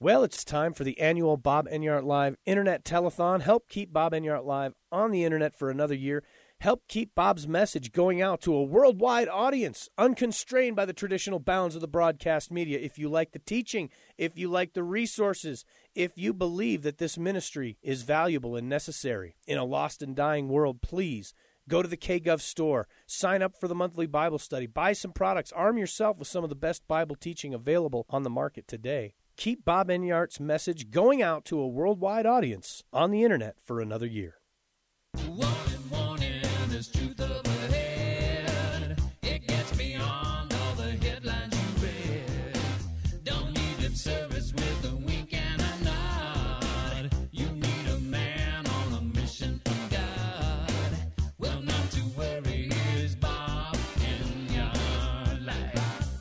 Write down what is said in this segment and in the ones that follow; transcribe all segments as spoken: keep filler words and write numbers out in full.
Well, it's time for the annual Bob Enyart Live Internet Telethon. Help keep Bob Enyart Live on the Internet for another year. Help keep Bob's message going out to a worldwide audience, unconstrained by the traditional bounds of the broadcast media. If you like the teaching, if you like the resources, if you believe that this ministry is valuable and necessary in a lost and dying world, please go to the K Gov store, sign up for the monthly Bible study, buy some products, arm yourself with some of the best Bible teaching available on the market today. Keep Bob Enyart's message going out to a worldwide audience on the Internet for another year. Warning, warning, there's truth up ahead. It gets beyond all the headlines you read. Don't need lip service with a wink and a nod. You need a man on a mission from God. Well, not to worry, here's Bob Enyart Live.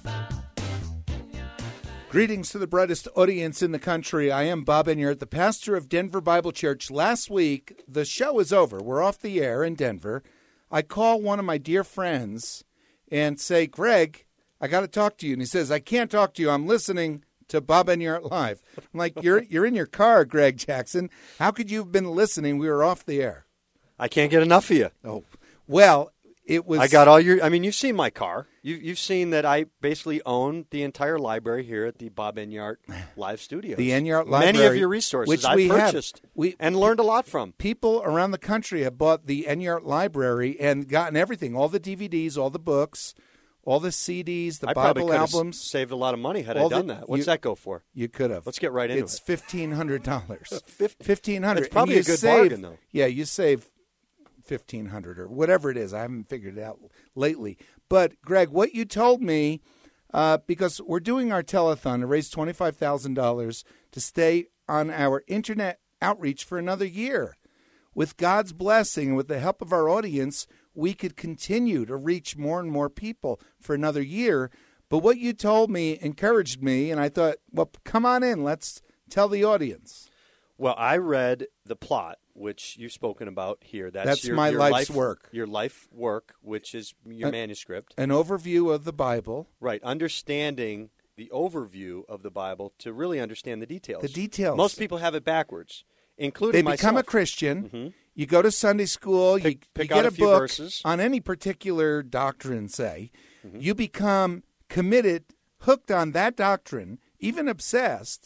Greetings to the brightest audience in the country. I am Bob Enyart, the pastor of Denver Bible Church. Last week, the show is over. We're off the air in Denver. I call one of my dear friends and say, Greg, I got to talk to you. And he says, I can't talk to you. I'm listening to Bob Enyart Live. I'm like, you're you're in your car, Greg Jackson. How could you have been listening? We were off the air. I can't get enough of you. Oh, well, it was. I got all your. I mean, you've seen my car. You, you've seen that I basically own the entire library here at the Bob Enyart Live Studios. The Enyart Library. Many of your resources which I we purchased have. We, and learned a lot from. People around the country have bought the Enyart Library and gotten everything, all the D V Ds, all the books, all the C Ds, the I Bible probably albums. Saved a lot of money had all I done the, that. What's you, that go for? You could have. Let's get right into it's it. It's fifteen hundred dollars. fifteen hundred dollars. It's probably and a good save, bargain, though. Yeah, you save fifteen hundred dollars or whatever it is. I haven't figured it out lately. But, Greg, what you told me, uh, because we're doing our telethon to raise twenty-five thousand dollars to stay on our internet outreach for another year. With God's blessing and with the help of our audience, we could continue to reach more and more people for another year. But what you told me encouraged me, and I thought, well, come on in. Let's tell the audience. Well, I read the plot, which you've spoken about here. That's, That's your, my your life's life, work. Your life work, which is your An- manuscript. An overview of the Bible. Right, understanding the overview of the Bible to really understand the details. The details. Most people have it backwards, including They myself. become a Christian. Mm-hmm. You go to Sunday school. Pick- you pick you get out a a few book verses. on any particular doctrine, say. Mm-hmm. You become committed, hooked on that doctrine, even obsessed.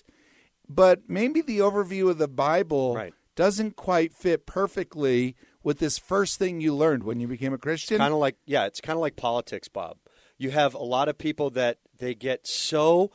But maybe the overview of the Bible Right. doesn't quite fit perfectly with this first thing you learned when you became a Christian. Kind of like, yeah, it's kind of like politics, Bob. You have a lot of people that they get so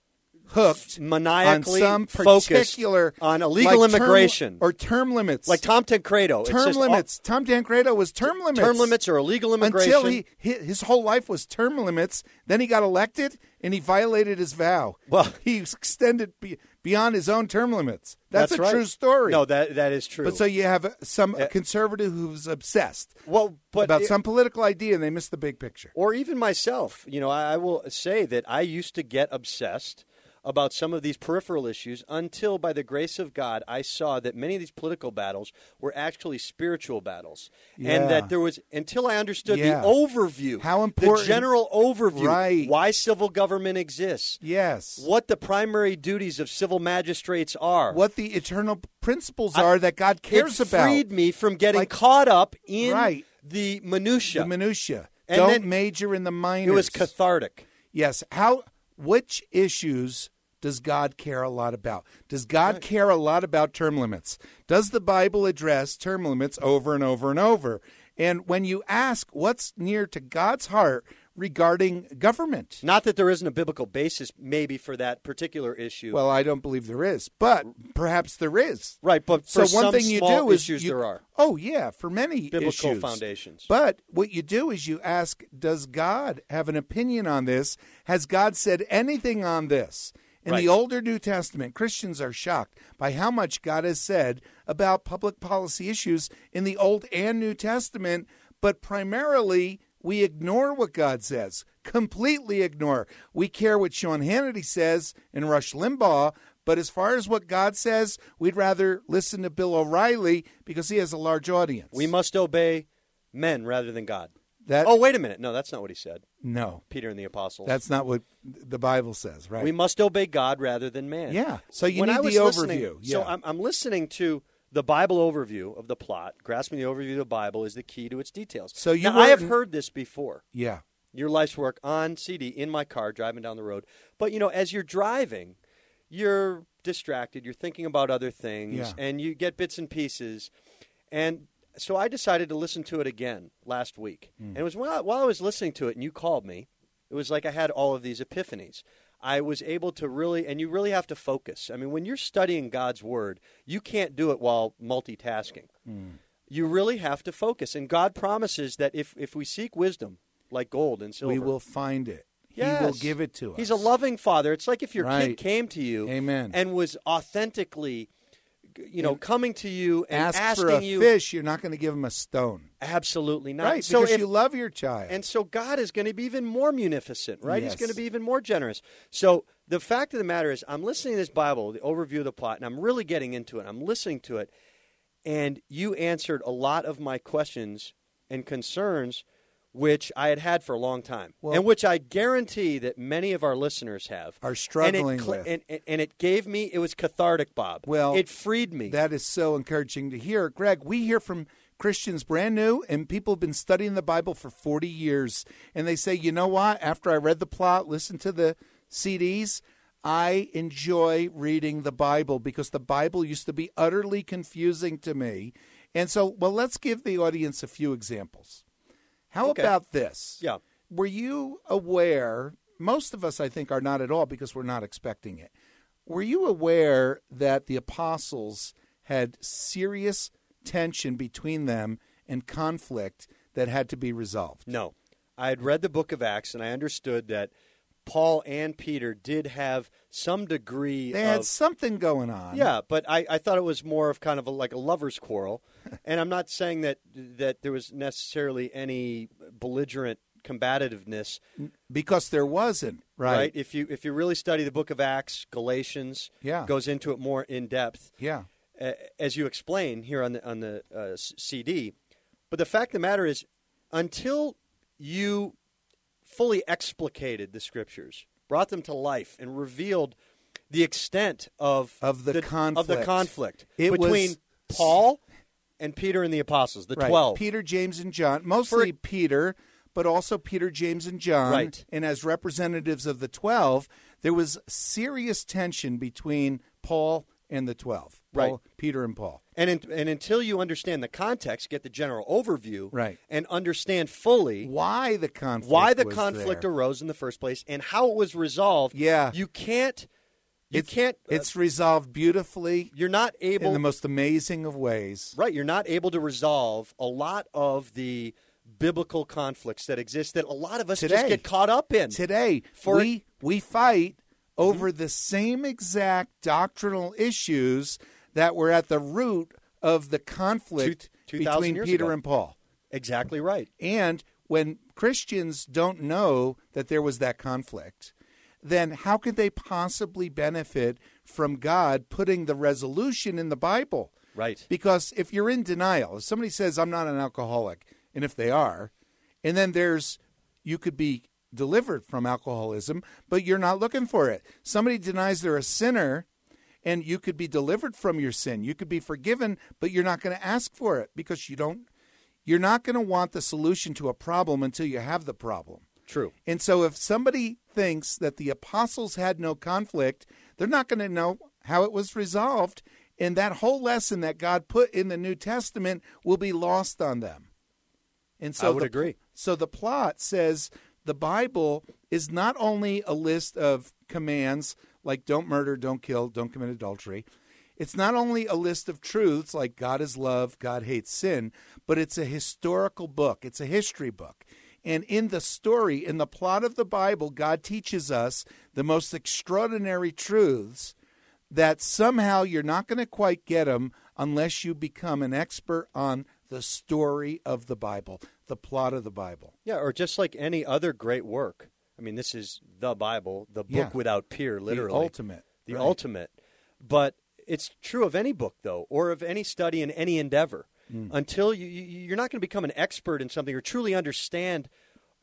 hooked maniacally on some focused particular on illegal like term- immigration or term limits, like Tom Tancredo. It's term just all- limits. Tom Tancredo was term limits. term limits or illegal immigration. Until he, his whole life was term limits. Then he got elected, and he violated his vow. Well- he extended be, beyond his own term limits. That's, That's a right. true story. No, that that is true. But so you have some Uh, conservative who's obsessed well, but about it- some political idea, and they miss the big picture. or even myself. You know, I, I will say that I used to get obsessed about some of these peripheral issues until, by the grace of God, I saw that many of these political battles were actually spiritual battles. Yeah. And that there was, until I understood Yeah. the overview, How important- the general overview, Right. why civil government exists, Yes. what the primary duties of civil magistrates are. What the eternal principles I- are that God cares it about. freed me from getting Like- caught up in Right. the minutia. The minutia. And Don't then- major in the minors. It was cathartic. Yes. How? Which issues does God care a lot about? Does God Right. care a lot about term limits? Does the Bible address term limits over and over and over? And when you ask what's near to God's heart regarding government, Not that there isn't a biblical basis maybe for that particular issue. well, I don't believe there is, but perhaps there is. right, but So for one some thing you small do is issues you, there are. Oh yeah, for many Biblical issues. foundations. But what you do is you ask, does God have an opinion on this? Has God said anything on this? In Right. the older New Testament, Christians are shocked by how much God has said about public policy issues in the Old and New Testament, but primarily we ignore what God says, completely ignore. We care what Sean Hannity says and Rush Limbaugh, but as far as what God says, we'd rather listen to Bill O'Reilly because he has a large audience. We must obey men rather than God. That, Oh, wait a minute. No, that's not what he said. No. Peter and the apostles. That's not what the Bible says, right? We must obey God rather than man. Yeah. So you When need I was the listening- overview. So Yeah. I'm, I'm listening to the Bible overview of the plot. Grasping the overview of the Bible is the key to its details. So you now, I have weren't- heard this before. yeah. Your Life's Work on C D in my car driving down the road. But, you know, as you're driving, you're distracted. You're thinking about other things. Yeah. And you get bits and pieces. And so I decided to listen to it again last week. Mm. And it was while I, while I was listening to it and you called me, it was like I had all of these epiphanies. I was able to really, and you really have to focus. I mean, when you're studying God's Word, you can't do it while multitasking. Mm. You really have to focus. And God promises that if, if we seek wisdom, like gold and silver, We will find it. Yes. He will give it to us. He's a loving father. It's like if your Right. kid came to you Amen. and was authentically, you know, And coming to you and Ask asking for a you. fish, you're not going to give him a stone. Absolutely not. Right, So because if- you love your child. And so God is going to be even more munificent, right? Yes. He's going to be even more generous. So the fact of the matter is, I'm listening to this Bible, the overview of the plot, and I'm really getting into it. I'm listening to it, and you answered a lot of my questions and concerns, which I had had for a long time, Well- and which I guarantee that many of our listeners have. Are struggling and it, cl- with. And, and, and it gave me, it was cathartic, Bob. Well, it freed me. That is so encouraging to hear. Greg, we hear from Christians brand new, and people have been studying the Bible for forty years, and they say, you know what? After I read the plot, listened to the C Ds, I enjoy reading the Bible because the Bible used to be utterly confusing to me. And so, well, let's give the audience a few examples. How Okay. about this? Yeah. Were you aware, most of us I think are not at all because we're not expecting it. Were you aware that the apostles had serious tension between them and conflict that had to be resolved? No. I had read the book of Acts, and I understood that Paul and Peter did have some degree They of... had something going on. Yeah, but I, I thought it was more of kind of a, like a lover's quarrel. And I'm not saying that that there was necessarily any belligerent combativeness, Because there wasn't, right? right? If you if you really study the book of Acts, Galatians Yeah. goes into it more in depth, Yeah. uh, as you explain here on the on the uh, C D. But the fact of the matter is, until you fully explicated the scriptures, brought them to life, and revealed the extent of Of the of the conflict. conflict It between was- Paul and Peter and the apostles, the Right. twelve. Peter, James, and John. Mostly Peter, but also Peter, James, and John. Right. And as representatives of the twelve, there was serious tension between Paul and the twelve. Paul, Right. Peter and Paul. And in, and until you understand the context, get the general overview, Right. and understand fully Why the conflict why the was conflict there. arose in the first place and how it was resolved, Yeah. you can't you it's, can't uh, It's resolved beautifully you're not able in the most amazing of ways. right, you're not able to resolve a lot of the biblical conflicts that exist that a lot of us just Today. get caught up in. Today, For- we we fight over the same exact doctrinal issues that were at the root of the conflict Two- two thousand between years Peter ago. and Paul. Exactly right. And when Christians don't know that there was that conflict, then how could they possibly benefit from God putting the resolution in the Bible? Right. Because if you're in denial, if somebody says, I'm not an alcoholic, and if they are, and then there's, you could be delivered from alcoholism, but you're not looking for it. Somebody denies they're a sinner, and you could be delivered from your sin. You could be forgiven, but you're not going to ask for it because you don't, you're not going to want the solution to a problem until you have the problem. True. And so if somebody thinks that the apostles had no conflict, they're not going to know how it was resolved. And that whole lesson that God put in the New Testament will be lost on them. And so I would the, agree. So the plot says the Bible is not only a list of commands like don't murder, don't kill, don't commit adultery. It's not only a list of truths like God is love, God hates sin, but it's a historical book. It's a history book. And in the story, in the plot of the Bible, God teaches us the most extraordinary truths that somehow you're not going to quite get them unless you become an expert on the story of the Bible, the plot of the Bible. Yeah, or just like any other great work. I mean, this is the Bible, the book Yeah. without peer, literally. The ultimate. The Right. ultimate. But it's true of any book, though, or of any study in any endeavor. Mm. Until you, you, you're not going to become an expert in something or truly understand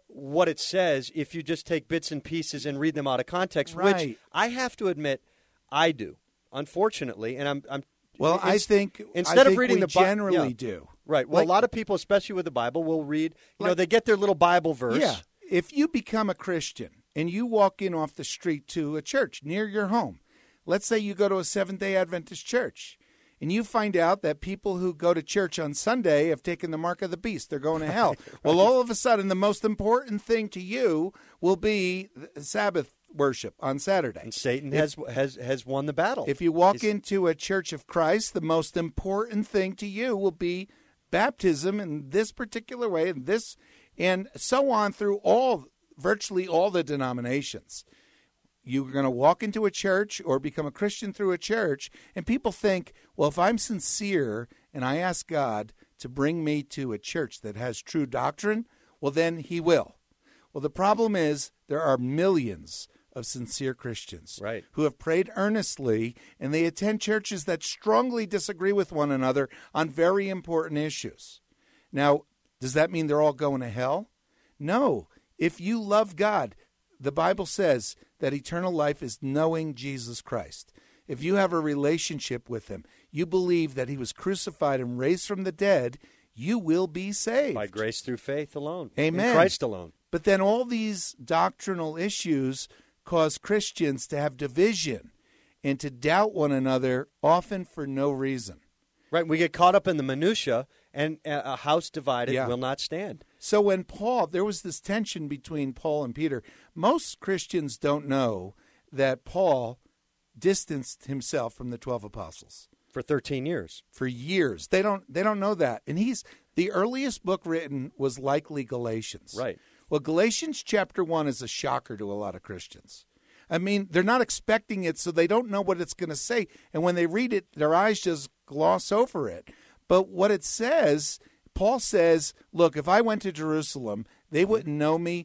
what it says if you just take bits and pieces and read them out of context, Right. which I have to admit I do, unfortunately. And I'm, I'm Well, it's- I think instead I of think reading we the Bi- generally yeah. do. Right. Well, Like- a lot of people, especially with the Bible, will read. You know, Like- they get their little Bible verse. Yeah. If you become a Christian and you walk in off the street to a church near your home, let's say you go to a Seventh-day Adventist church, and you find out that people who go to church on Sunday have taken the mark of the beast. They're going to hell. Well, all of a sudden, the most important thing to you will be Sabbath worship on Saturday. And Satan If- has has has won the battle. If you walk He's- into a church of Christ, the most important thing to you will be baptism in this particular way, and this, and so on through all, virtually all the denominations. You're going to walk into a church or become a Christian through a church, and people think, well, if I'm sincere and I ask God to bring me to a church that has true doctrine, well, then he will. Well, the problem is there are millions of sincere Christians Right. who have prayed earnestly, and they attend churches that strongly disagree with one another on very important issues. Now, does that mean they're all going to hell? No. If you love God, the Bible says that eternal life is knowing Jesus Christ. If you have a relationship with him, you believe that he was crucified and raised from the dead, you will be saved. by grace through faith alone. Amen. In Christ alone. But then all these doctrinal issues cause Christians to have division and to doubt one another, often for no reason. Right. We get caught up in the minutia, and a a house divided Yeah. will not stand. So when Paul, there was this tension between Paul and Peter. Most Christians don't know that Paul distanced himself from the twelve apostles For thirteen years. for years. They don't they don't know that. And he's the earliest book written was likely Galatians. Right. Well, Galatians chapter one is a shocker to a lot of Christians. I mean, they're not expecting it, so they don't know what it's going to say. And when they read it, their eyes just gloss over it. But what it says, Paul says, look, if I went to Jerusalem, they wouldn't know me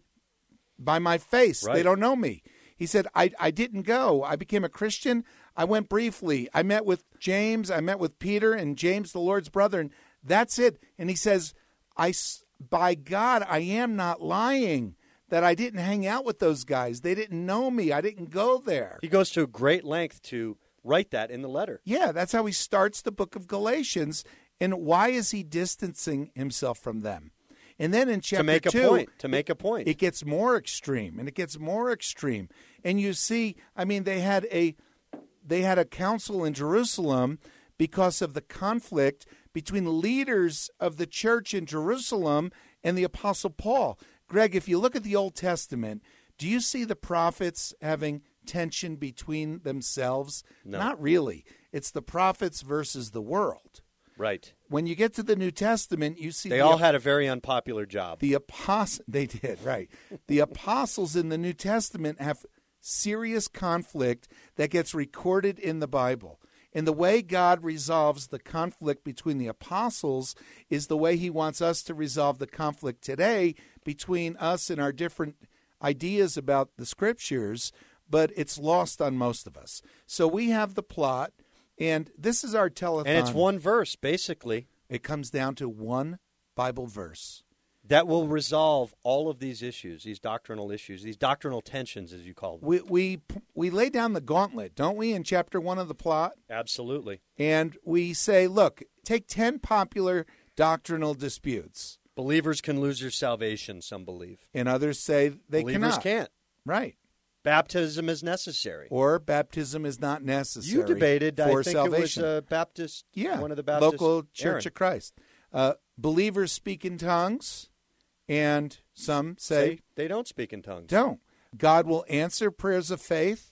by my face. Right. They don't know me. He said, I, I didn't go. I became a Christian. I went briefly. I met with James. I met with Peter and James, the Lord's brother, and that's it. And he says, I, s- by God, I am not lying that I didn't hang out with those guys. They didn't know me. I didn't go there. He goes to great length to write that in the letter. Yeah, that's how he starts the book of Galatians. And why is he distancing himself from them? And then in chapter to make a two, point. To make a point. it gets more extreme, and it gets more extreme. And you see, I mean, they had a they had a council in Jerusalem because of the conflict between leaders of the church in Jerusalem and the Apostle Paul. Greg, if you look at the Old Testament, do you see the prophets having tension between themselves? No. Not really. It's the prophets versus the world. right. When you get to the New Testament, you see They the all had a very unpopular job. the apostle, they did, right. The apostles in the New Testament have serious conflict that gets recorded in the Bible. And the way God resolves the conflict between the apostles is the way he wants us to resolve the conflict today between us and our different ideas about the scriptures, but it's lost on most of us. So we have the plot, and this is our telethon. And it's one verse, basically, It comes down to one Bible verse. that will resolve all of these issues, these doctrinal issues, these doctrinal tensions, as you call them. We we we lay down the gauntlet, don't we, in chapter one of the plot? Absolutely. And we say, look, take ten popular doctrinal disputes, Believers can lose their salvation, some believe. and others say they Believers cannot. can't. Right. Baptism is necessary. Or baptism is not necessary. You debated, for I think salvation. it was a Baptist, yeah, one of the Baptist. local Church Aaron. of Christ. Uh, believers speak in tongues, and some say They, they don't speak in tongues. don't. God will answer prayers of faith,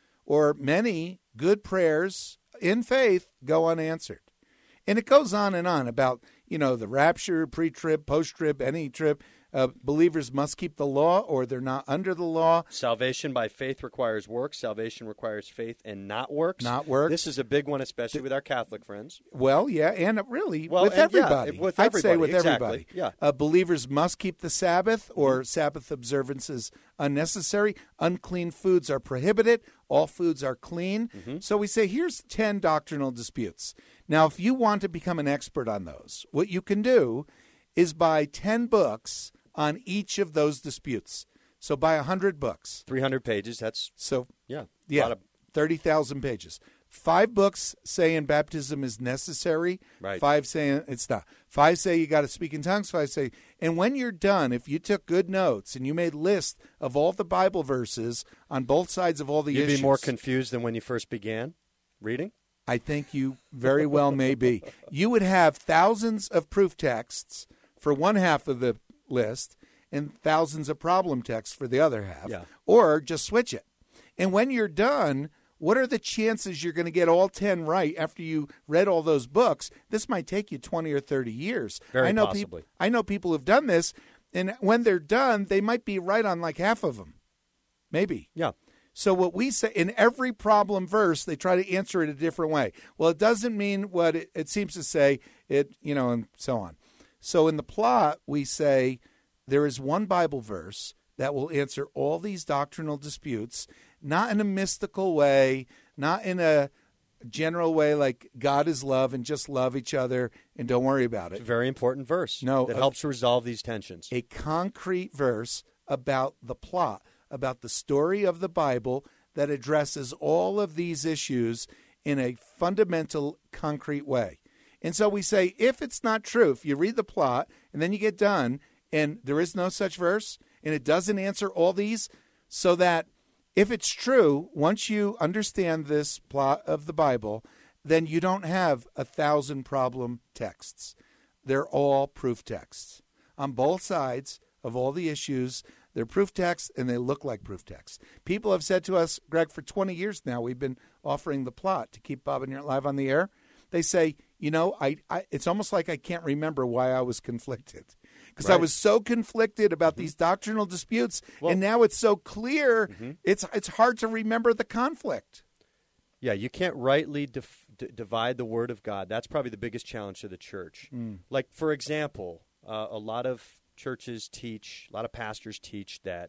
or many good prayers in faith go unanswered. And it goes on and on about, you know, the rapture, pre-trib, post-trib, any trib. Uh, believers must keep the law or they're not under the law. Salvation by faith requires works. Salvation requires faith and not works. Not works. This is a big one, especially with our Catholic friends. Well, yeah, and really Well, with and yeah, everybody. with I'd say everybody, with exactly, everybody. yeah. Uh, believers must keep the Sabbath, or Sabbath observance is unnecessary. Unclean foods are prohibited. All foods are clean. Mm-hmm. So we say here's ten doctrinal disputes. Now, if you want to become an expert on those, what you can do is buy ten books on each of those disputes. So buy one hundred books. three hundred pages. That's, So, yeah. yeah, A lot of, thirty thousand pages. Five books saying baptism is necessary. Right. Five saying it's not. Five say you got to speak in tongues. Five say, and when you're done, if you took good notes and you made lists of all the Bible verses on both sides of all the you'd issues, be more confused than when you first began reading? I think you very well may be. You would have thousands of proof texts for one half of the list and thousands of problem texts for the other half. Yeah. Or just switch it. And when you're done, what are the chances you're going to get all ten right after you read all those books? This might take you twenty or thirty years. Very I know possibly. Peop- I know people who've done this, and when they're done, they might be right on like half of them. Maybe. Yeah. So what we say, in every problem verse, they try to answer it a different way. Well, it doesn't mean what it, it seems to say, it, you know, and so on. So in the plot, we say there is one Bible verse that will answer all these doctrinal disputes, not in a mystical way, not in a general way like God is love and just love each other and don't worry about It's it. a very important verse No, that uh, helps resolve these tensions. A concrete verse about the plot, about the story of the Bible that addresses all of these issues in a fundamental, concrete way. And so we say, if it's not true, if you read the plot and then you get done and there is no such verse and it doesn't answer all these, so that if it's true, once you understand this plot of the Bible, then you don't have a thousand problem texts. They're all proof texts. On both sides of all the issues, they're proof texts, and they look like proof texts. People have said to us, Greg, for twenty years now, we've been offering the plot to keep Bob and Your Live on the air. They say, you know, I, I it's almost like I can't remember why I was conflicted. Because I Right. was so conflicted about mm-hmm. these doctrinal disputes, Well, and now it's so clear, mm-hmm. it's it's hard to remember the conflict. Yeah, you can't rightly dif- d- divide the Word of God. That's probably the biggest challenge to the church. Mm. Like, for example, uh, a lot of churches teach, a lot of pastors teach that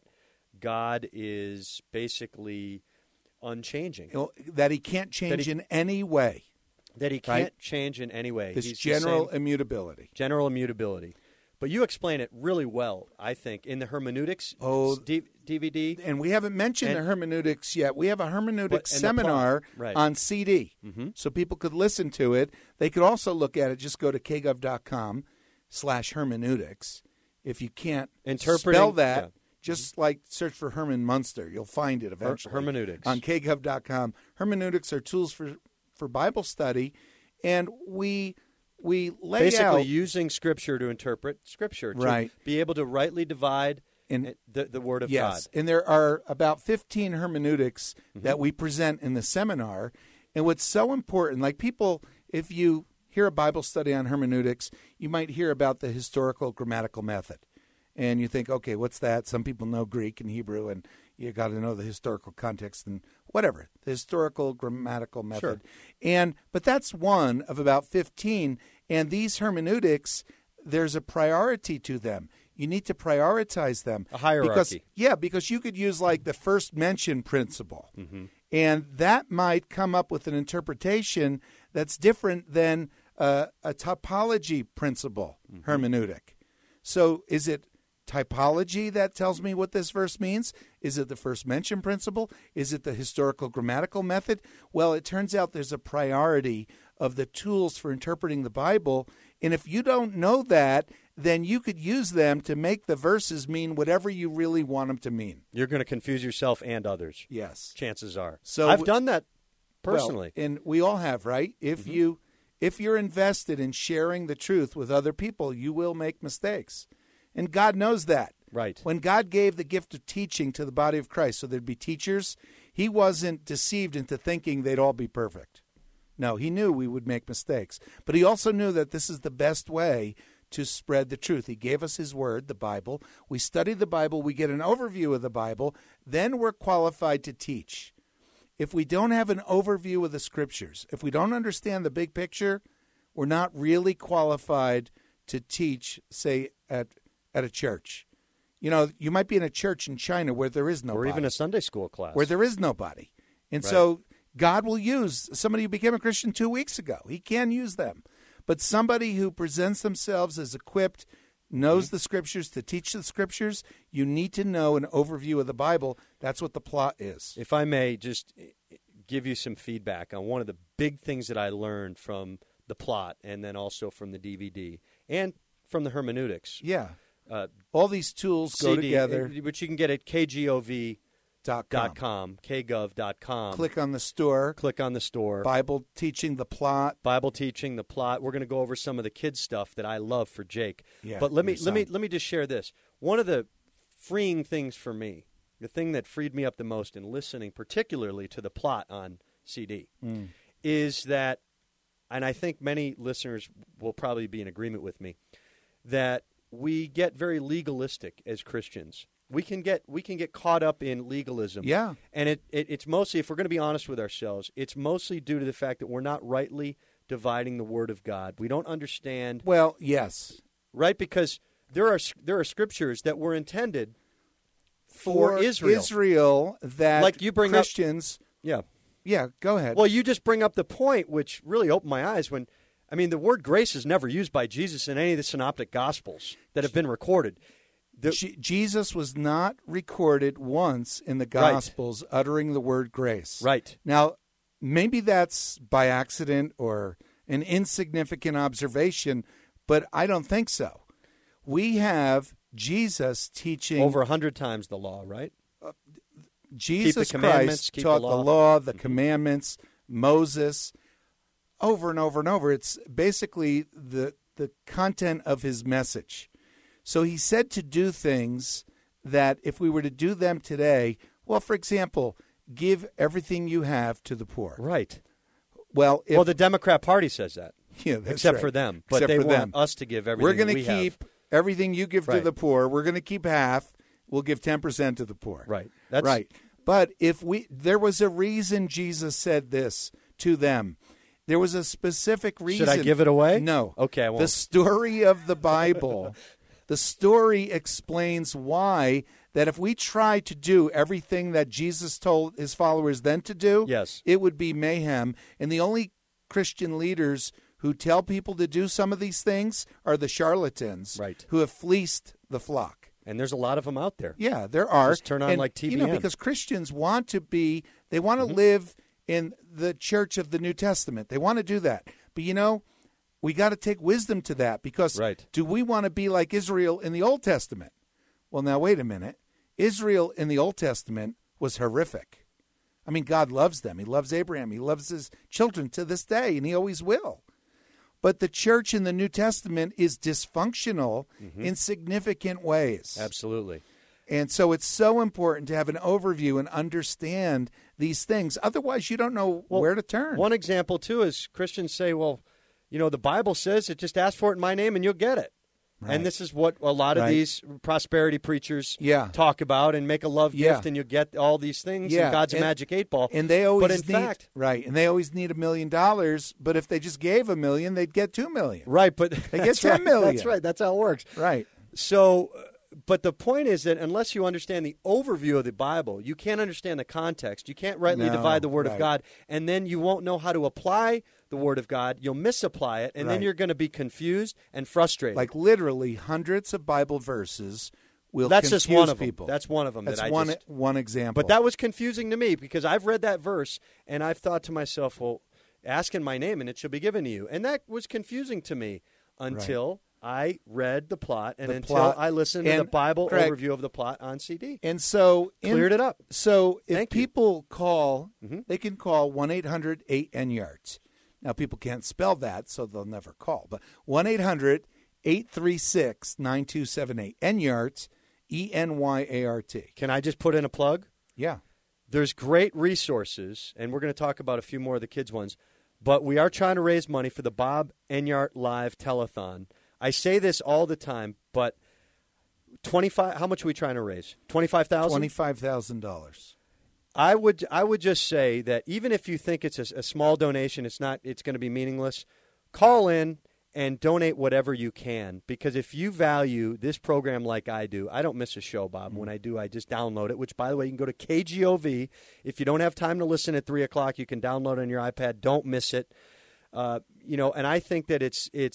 God is basically unchanging, You know, that he can't change he- in any way. that he Right. can't change in any way. This He's the general same- immutability. general immutability. But you explain it really well, I think, in the hermeneutics Oh, D- DVD. And we haven't mentioned And- the hermeneutics yet. We have a hermeneutics But- and the plot. seminar Right. on C D, Mm-hmm. so people could listen to it. They could also look at it. Just go to kgov.com slash hermeneutics. If you can't Interpreting- spell that, yeah. just like search for Herman Munster. You'll find it eventually. hermeneutics. On kgov dot com. Hermeneutics are tools for, for Bible study, and we we lay Basically, out using Scripture to interpret Scripture, to Right. be able to rightly divide And- uh, the, the Word of yes, God. and there are about fifteen hermeneutics Mm-hmm. that we present in the seminar. And what's so important, like people, if you hear a Bible study on hermeneutics, you might hear about the historical grammatical method. And you think, okay, what's that? Some people know Greek and Hebrew, and you got to know the historical context and whatever, the historical grammatical method. And but that's one of about fifteen. And these hermeneutics, there's a priority to them. You need to prioritize them. A hierarchy. Because, yeah, because you could use like the first mention principle. Mm-hmm. And that might come up with an interpretation that's different than uh, a topology principle Mm-hmm. hermeneutic. So is it typology that tells me what this verse means? Is it the first mention principle? Is it the historical grammatical method? Well, it turns out there's a priority of the tools for interpreting the Bible. And if you don't know that, then you could use them to make the verses mean whatever you really want them to mean. You're going to confuse yourself and others. Yes. Chances are. So I've done that personally. Well, and we all have, right? If Mm-hmm. you if you're invested in sharing the truth with other people, you will make mistakes. And God knows that. Right. When God gave the gift of teaching to the body of Christ so there'd be teachers, he wasn't deceived into thinking they'd all be perfect. No, he knew we would make mistakes. But he also knew that this is the best way to spread the truth. He gave us his word, the Bible. We study the Bible. We get an overview of the Bible. Then we're qualified to teach. If we don't have an overview of the Scriptures, if we don't understand the big picture, we're not really qualified to teach, say, at at a church. You know, you might be in a church in China where there is nobody. Or even a Sunday school class. Where there is nobody. And Right. so God will use somebody who became a Christian two weeks ago. He can use them. But somebody who presents themselves as equipped knows the Scriptures to teach the Scriptures. You need to know an overview of the Bible. That's what the plot is. If I may just give you some feedback on one of the big things that I learned from the plot and then also from the D V D and from the hermeneutics. Yeah. Uh, All these tools go C D, together. which you can get at k g o v Dot dot com. com, k gov dot com. Click on the store. Click on the store. Bible teaching the plot. Bible teaching, the plot. We're going to go over some of the kids stuff that I love for Jake. Yeah, but let me your let me son. let me just share this. One of the freeing things for me, the thing that freed me up the most in listening, particularly to the plot on C D, Mm. is that, and I think many listeners will probably be in agreement with me, that we get very legalistic as Christians. We can get we can get caught up in legalism. Yeah. And it, it it's mostly, if we're going to be honest with ourselves, it's mostly due to the fact that we're not rightly dividing the Word of God. We don't understand, Well, yes. right? Because there are there are scriptures that were intended for, Israel. Israel that Like you bring up- Christians. Yeah. Yeah, go ahead. Well, you just bring up the point, which really opened my eyes when, I mean, the word grace is never used by Jesus in any of the synoptic gospels that have been recorded. The, Je- Jesus was not recorded once in the Gospels uttering the word grace. right. Now, maybe that's by accident or an insignificant observation, but I don't think so. We have Jesus teaching Over a hundred times the law, right? Jesus commandments, Christ keep the taught the law. law, the commandments, Moses, over and over and over. It's basically the the content of his message. So he said to do things that if we were to do them today, well, for example, give everything you have to the poor. Right. Well, if, well, the Democrat Party says that, yeah, that's except right. for them. But Except they for want them. us to give everything We're going that to we keep have. everything you give to Right. the poor. We're going to keep half. We'll give ten percent to the poor. Right. That's right. But if we, there was a reason Jesus said this to them. There was a specific reason. Should I give it away? No. Okay, I won't. The story of the Bible, the story explains why that if we try to do everything that Jesus told his followers then to do, Yes. it would be mayhem. And the only Christian leaders who tell people to do some of these things are the charlatans Right. who have fleeced the flock. And there's a lot of them out there. Yeah, there are. Just turn on, And, like, T B You know, N. because Christians want to be, they want to Mm-hmm. live in the church of the New Testament. They want to do that. But, you know, we got to take wisdom to that because Right. do we want to be like Israel in the Old Testament? Well, now, wait a minute. Israel in the Old Testament was horrific. I mean, God loves them. He loves Abraham. He loves his children to this day, and he always will. But the church in the New Testament is dysfunctional in significant ways. Absolutely. And so it's so important to have an overview and understand these things. Otherwise, you don't know Well, where to turn. One example, too, is Christians say, well, you know, the Bible says it, just ask for it in my name and you'll get it. Right. And this is what a lot of Right. these prosperity preachers Yeah. talk about, and make a love Yeah. gift and you'll get all these things, Yeah. and God's a And- magic eight ball. and they always but in need fact, right, and they always need a million dollars. But if they just gave a million, they'd get two million. right, but They that's get ten right, million. That's right. That's how it works. Right. So, uh, but the point is that unless you understand the overview of the Bible, you can't understand the context. You can't rightly No, divide the Word right. of God, and then you won't know how to apply the Word of God. You'll misapply it, and then Right. you're going to be confused and frustrated. Like literally hundreds of Bible verses will That's confuse just one of them. people. That's one of them That's that I one just- one example. But that was confusing to me because I've read that verse and I've thought to myself, well, ask in my name and it shall be given to you. And that was confusing to me until I read the plot and The until plot. I listened to And, the Bible Greg, overview of the plot on C D. And so in- Cleared it up. So if Thank you. people call, Mhm. they can call one eight hundred eight N yards. Now people can't spell that, so they'll never call. But one eight hundred eight three six nine two seven eight N yards, E N Y A R T. Can I just put in a plug? Yeah. There's great resources, and we're going to talk about a few more of the kids' ones, but we are trying to raise money for the Bob Enyart Live Telethon. I say this all the time, but twenty-five. How much are we trying to raise? Twenty-five thousand. Twenty-five thousand dollars. I would. I would just say that even if you think it's a, a small donation, it's not. It's going to be meaningless. Call in and donate whatever you can, because if you value this program like I do, I don't miss a show, Bob. Mm-hmm. When I do, I just download it. Which, by the way, you can go to K G O V. If you don't have time to listen at three o'clock, you can download it on your iPad. Don't miss it. Uh, you know, and I think that it's it's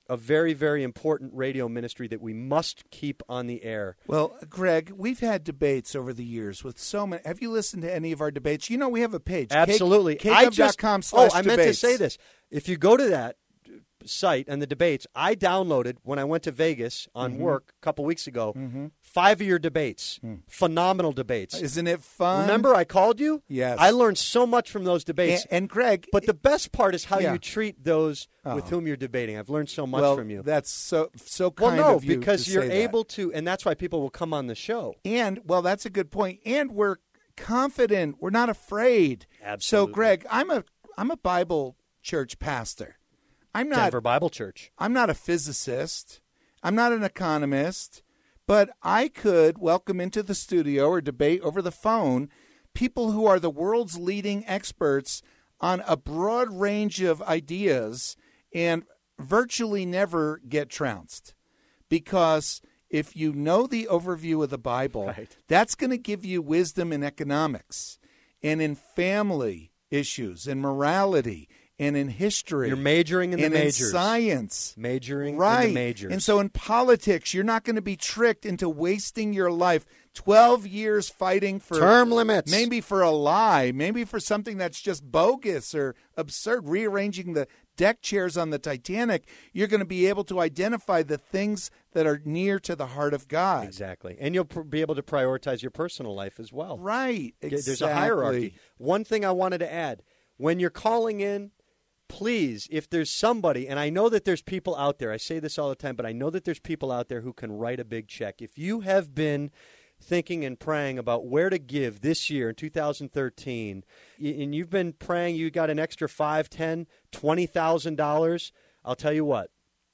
a very, very important radio ministry that we must keep on the air. Well, Greg, we've had debates over the years with so many. Have you listened to any of our debates? You know, we have a page. Absolutely. K- I just, KGov.com oh, slash I meant to debates. say this. If you go to that site and the debates, I downloaded when I went to Vegas on Mm-hmm. work a couple weeks ago, five of your debates. Phenomenal debates. Isn't it fun? Remember I called you? Yes. I learned so much from those debates. And, and Greg, but the best part is how Yeah. you treat those with Oh. whom you're debating. I've learned so much well, from you. that's so so Well, kind no, of you because to you're say that. able to, and that's why people will come on the show. And, well, that's a good point. And we're confident. We're not afraid. Absolutely. So, Greg, I'm a I'm a Bible church pastor. I'm not Denver Bible Church. I'm not a physicist. I'm not an economist. But I could welcome into the studio or debate over the phone people who are the world's leading experts on a broad range of ideas and virtually never get trounced. Because if you know the overview of the Bible, Right. that's going to give you wisdom in economics and in family issues and morality and in history. You're majoring in the and in majors. science. Majoring Right. in the majors. And so in politics, you're not going to be tricked into wasting your life twelve years fighting for Term limits. maybe for a lie, maybe for something that's just bogus or absurd, rearranging the deck chairs on the Titanic. You're going to be able to identify the things that are near to the heart of God. Exactly. And you'll pr- be able to prioritize your personal life as well. Right. Okay, Exactly. There's a hierarchy. One thing I wanted to add, when you're calling in, please, if there's somebody, and I know that there's people out there, I say this all the time, but I know that there's people out there who can write a big check. If you have been thinking and praying about where to give this year in two thousand thirteen, y- and you've been praying you got an extra five, ten, twenty thousand dollars, I'll tell you what,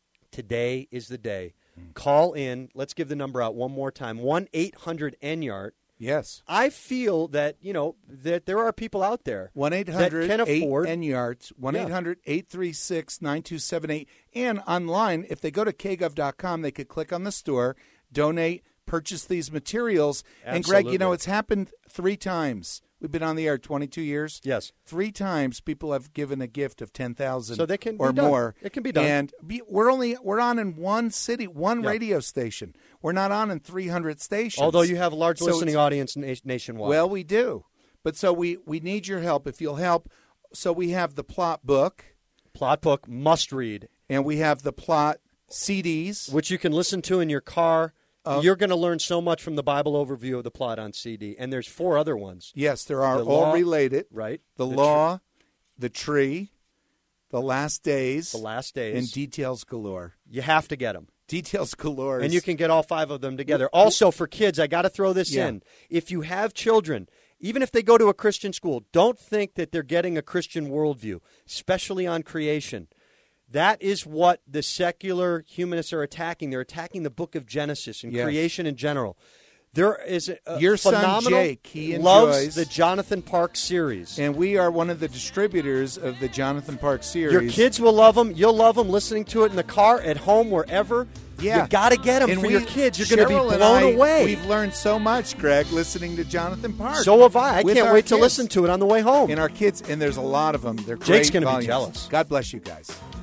today is the day. Call in. Let's give the number out one more time. one eight hundred N Y A R T. Yes. I feel that, you know, that there are people out there one eight that hundred can afford. N Y A R T, one eight hundred eight three six nine two seven eight. And online, if they go to K gov dot com, they could click on the store, donate, purchase these materials. And Greg, you know, Absolutely. it's happened three times. We've been on the air twenty-two years. Yes. Three times people have given a gift of ten thousand So they can be or done. more. It can be done. And be, we're only we're on in one city, one Yeah. radio station. We're not on in three hundred stations. Although you have a large So listening it's- audience na- nationwide. Well, we do. But so we, we need your help. If you'll help, so we have the plot book, Plot book, must read, and we have the plot C Ds. which you can listen to in your car. Uh, You're going to learn so much from the Bible overview of the plot on C D. And there's four other ones, Yes, there are The all law- related. right? The, The tr- law, the tree, the last days, The last days. and details galore. You have to get them. Details galore. And is- you can get all five of them together. Also, for kids, I got to throw this Yeah. in. If you have children, even if they go to a Christian school, don't think that they're getting a Christian worldview, especially on creation. That is what the secular humanists are attacking. They're attacking the book of Genesis and Yes. creation in general. There is a, a Your son, phenomenal, Jake, he loves enjoys- the Jonathan Park series. And we are one of the distributors of the Jonathan Park series. Your kids will love them. You'll love them listening to it in the car, at home, wherever. Yeah. You got to get them And for we- your kids. You're going to Cheryl be and blown I, away. We've learned so much, Greg, listening to Jonathan Park. So have I. I with can't our wait to kids. listen to it on the way home. And our kids, and there's a lot of them. They're great Jake's gonna be volumes. jealous. God bless you guys.